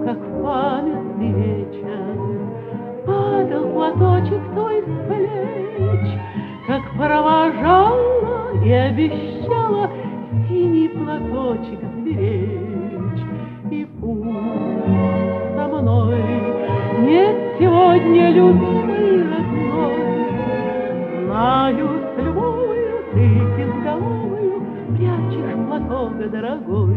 как памятный вечер, падал платочек твой с плеч, как провожала и обещала синий платочек сберечь. И пусть со мной нет сегодня любимой родной, знаю, с любовью ты безголовую прячешь платок дорогой.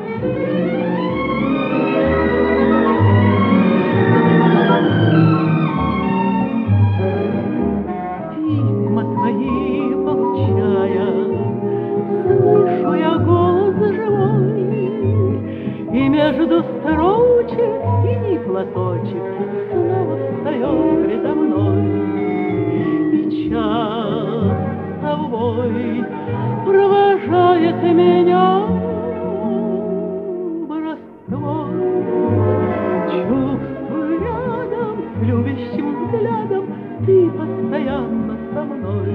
Письма твои получая, слышу я голос живой, и между строчек синий платочек снова встает предо мной. И часовой провожает меня в Ростов. Чувствую рядом с любящим взглядом ты постоянно со мной.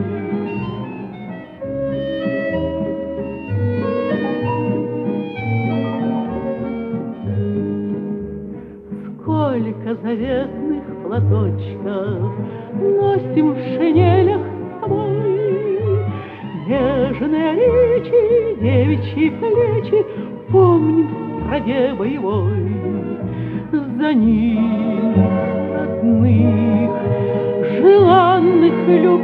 Сколько заветных платочков носим в шинелях с собой, нежные речи, девичьи плечи помним в стране боевой. За них родных, желанных,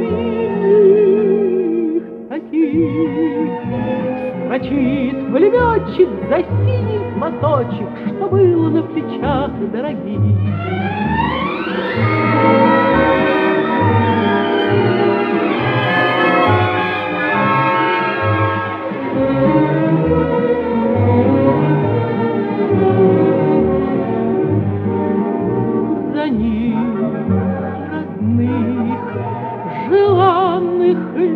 любимых таких строчит пулеметчик за синий платочек, что было на плечах дорогих. За них родных, желанных,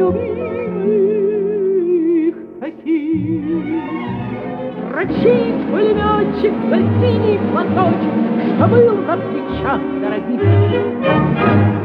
любимых таких строчит пулеметчик за синий платочек, что был на плечах дорогих.